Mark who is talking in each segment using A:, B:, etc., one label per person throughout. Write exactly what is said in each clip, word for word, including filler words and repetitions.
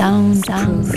A: Soundproof.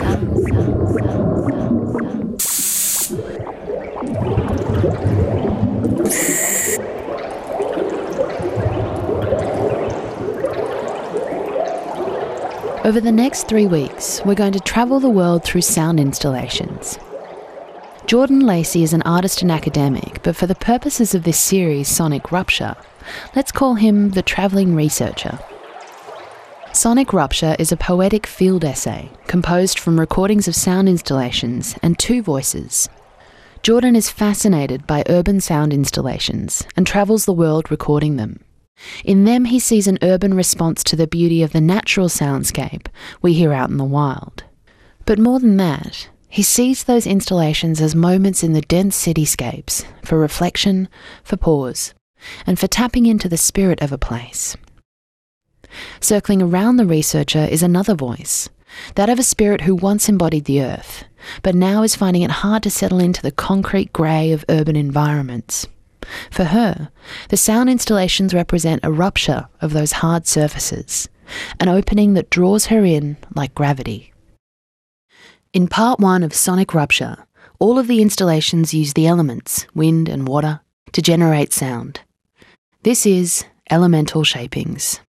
A: Over the next three weeks, we're going to travel the world through sound installations. Jordan Lacey is an artist and academic, but for the purposes of this series, Sonic Rupture, let's call him the travelling researcher. Sonic Rupture is a poetic field essay composed from recordings of sound installations and two voices. Jordan is fascinated by urban sound installations and travels the world recording them. In them, he sees an urban response to the beauty of the natural soundscape we hear out in the wild. But more than that, he sees those installations as moments in the dense cityscapes for reflection, for pause, and for tapping into the spirit of a place. Circling around the researcher is another voice, that of a spirit who once embodied the earth, but now is finding it hard to settle into the concrete grey of urban environments. For her, the sound installations represent a rupture of those hard surfaces, an opening that draws her in like gravity. In part one of Sonic Rupture, all of the installations use the elements, wind and water, to generate sound. This is Elemental Shapings.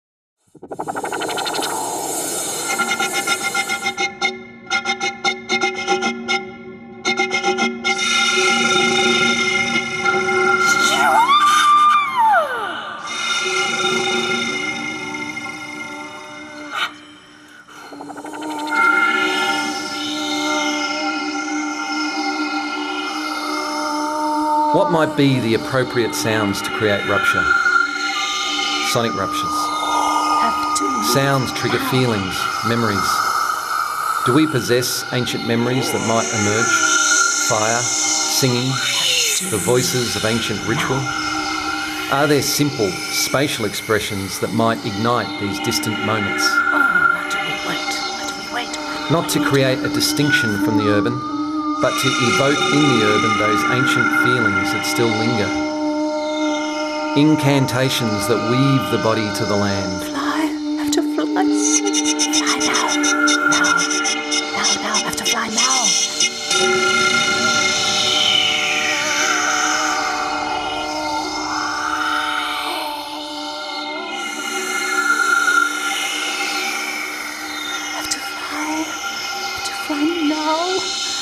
B: What might be the appropriate sounds to create rupture? Sonic ruptures. Sounds trigger feelings, memories. Do we possess ancient memories that might emerge? Fire, singing, the voices of ancient ritual? Are there simple, spatial expressions that might ignite these distant moments?
A: Oh, what do we wait? What do we wait?
B: Not to create a distinction from the urban, but to evoke in the urban those ancient feelings that still linger. Incantations that weave the body to the land.
A: Fly, have to fly. Fly now, now, now, now, have to fly now. Have to fly, have to fly now.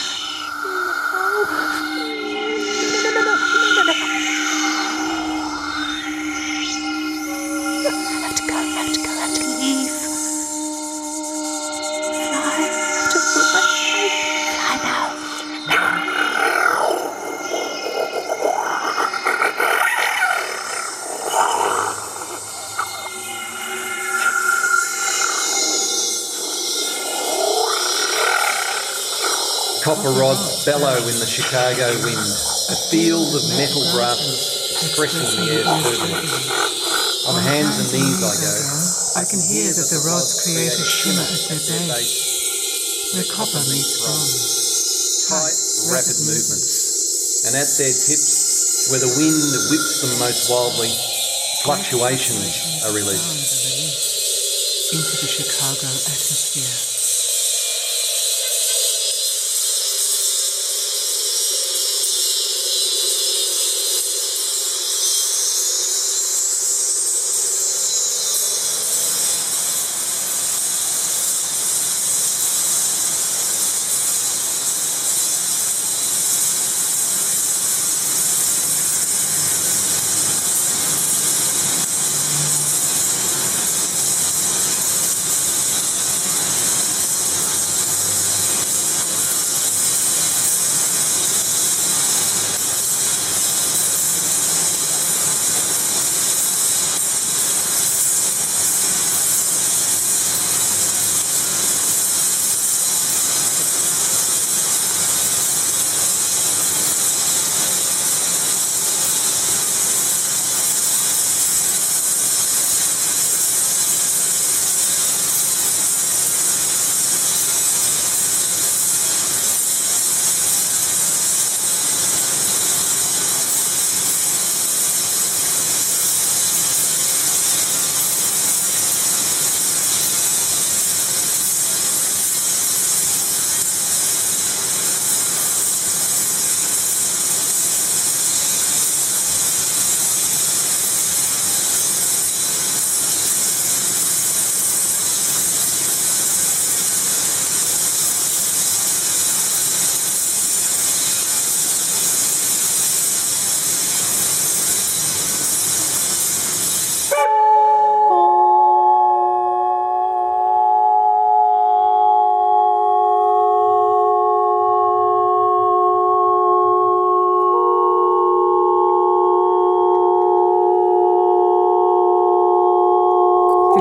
B: Copper rods bellow in the Chicago wind, a field of metal brasses expressing the air's turbulence. On hands and knees I go.
C: I can hear that the rods create a shimmer at their base, where copper meets bronze.
B: Tight, rapid movements, and at their tips, where the wind whips them most wildly, fluctuations are released.
C: Into the Chicago atmosphere.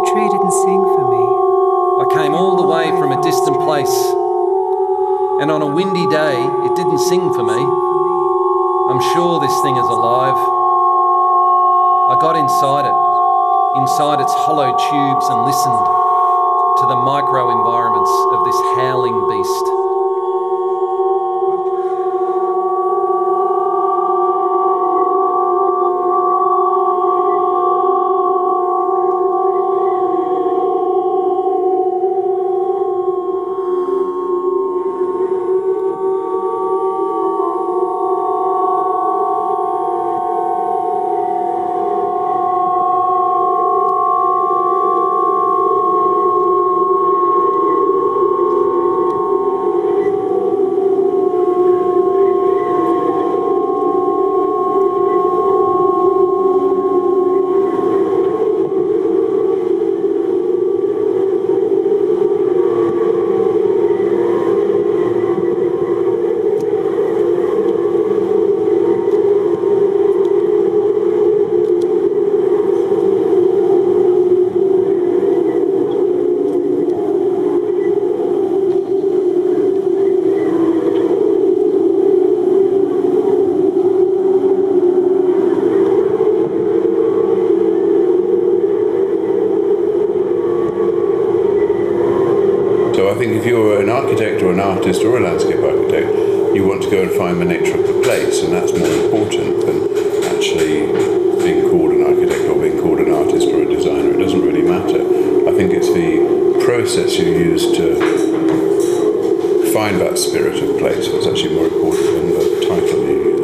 C: tree didn't sing for me.
B: I came all the way from a distant place, and on a windy day it didn't sing for me. I'm sure this thing is alive. I got inside it, inside its hollow tubes, and listened to the micro-environments of this howling beast.
D: I think if you're an architect or an artist or a landscape architect, you want to go and find the nature of the place, and that's more important than actually being called an architect or being called an artist or a designer. It doesn't really matter. I think it's the process you use to find that spirit of place that's actually more important than the title you use.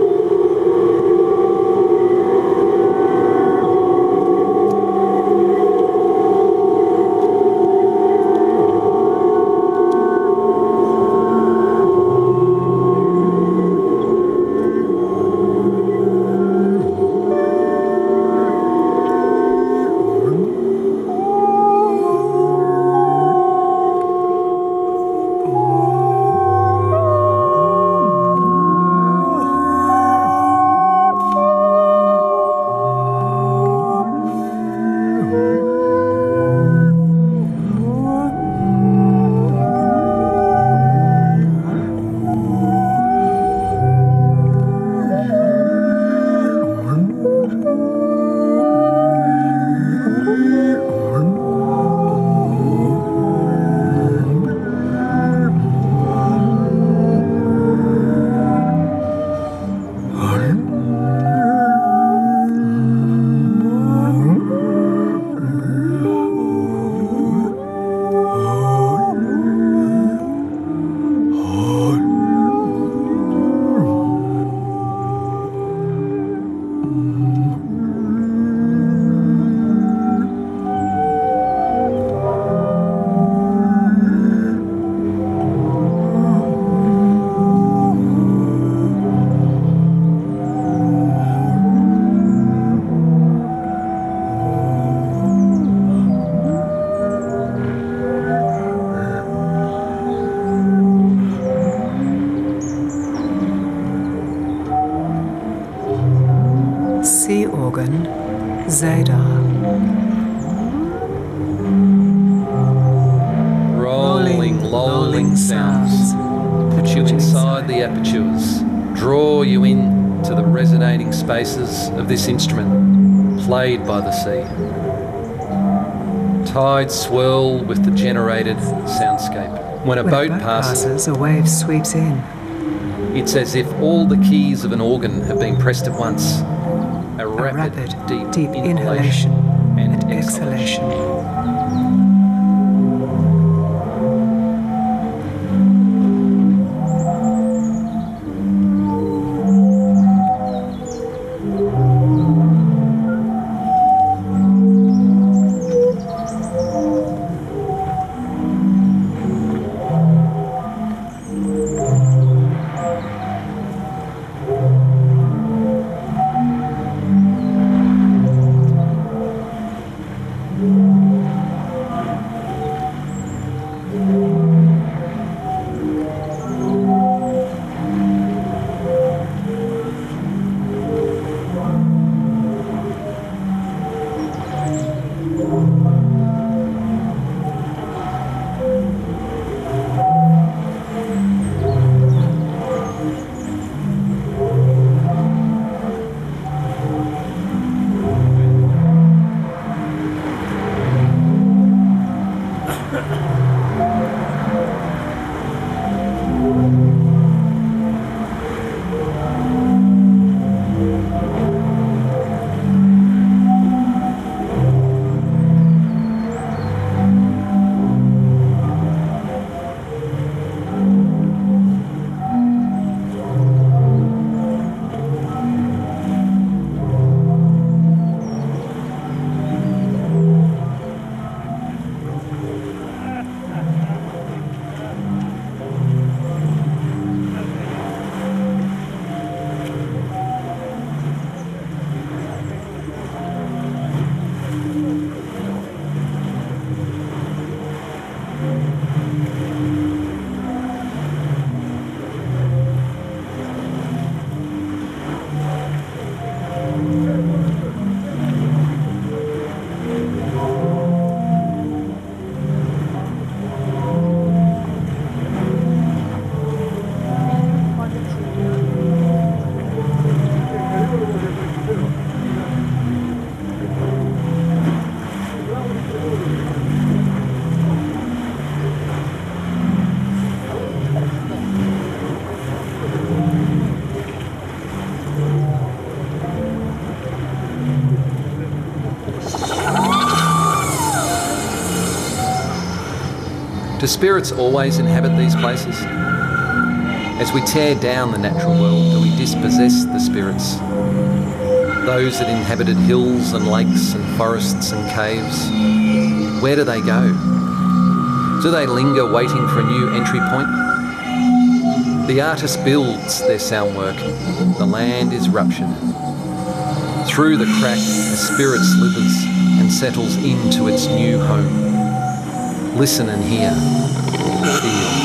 C: Sea organ, Zadar.
B: Rolling, lolling sounds put you inside the apertures, draw you in to the resonating spaces of this instrument, played by the sea. Tides swirl with the generated soundscape. When a
C: When
B: boat
C: a boat
B: passes,
C: passes, a wave sweeps in.
B: it's as if all the keys of an organ have been pressed at once. A
C: A
B: rapid,
C: rapid,
B: deep,
C: deep
B: inhalation,
C: inhalation
B: and,
C: and
B: exhalation.
C: exhalation.
B: Do spirits always inhabit these places? As we tear down the natural world, do we dispossess the spirits? Those that inhabited hills and lakes and forests and caves, where do they go? Do they linger waiting for a new entry point? The artist builds their sound work. The land is ruptured. Through the crack, the spirit slithers and settles into its new home. Listen and hear. Feel.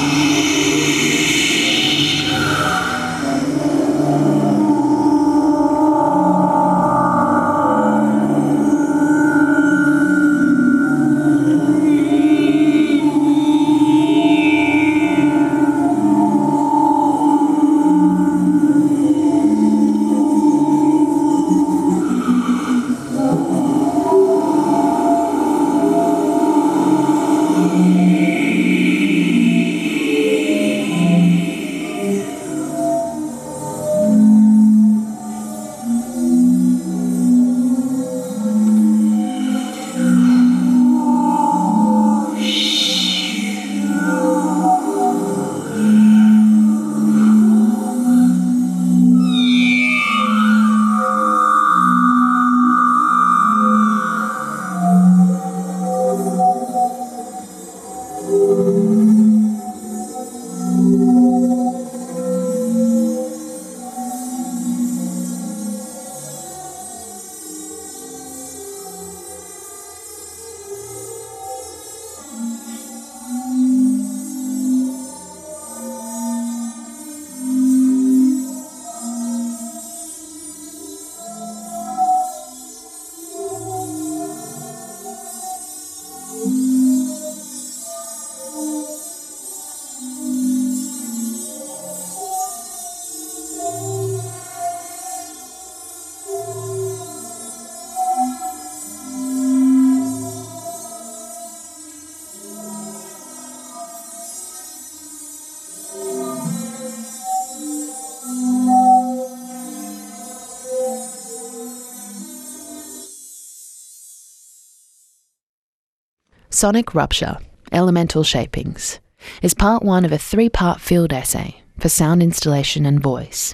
A: Sonic Rupture, Elemental Shapings, is part one of a three-part field essay for sound installation and voice.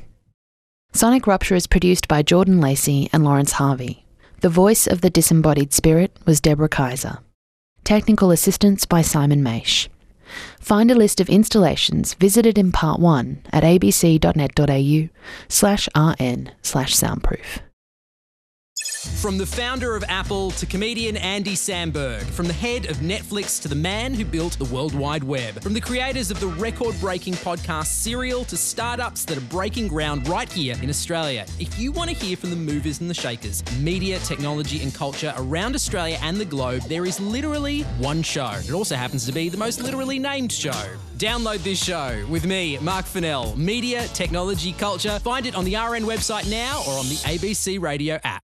A: Sonic Rupture is produced by Jordan Lacey and Lawrence Harvey. The voice of the disembodied spirit was Deborah Kaiser. Technical assistance by Simon Maish. Find a list of installations visited in part one at abc.net.au slash rn slash soundproof.
E: From the founder of Apple to comedian Andy Samberg, from the head of Netflix to the man who built the World Wide Web, from the creators of the record-breaking podcast Serial to startups that are breaking ground right here in Australia. If you want to hear from the movers and the shakers, media, technology and culture around Australia and the globe, there is literally one show. It also happens to be the most literally named show. Download this show with me, Mark Fennell. Media, technology, culture. Find it on the R N website now or on the A B C Radio app.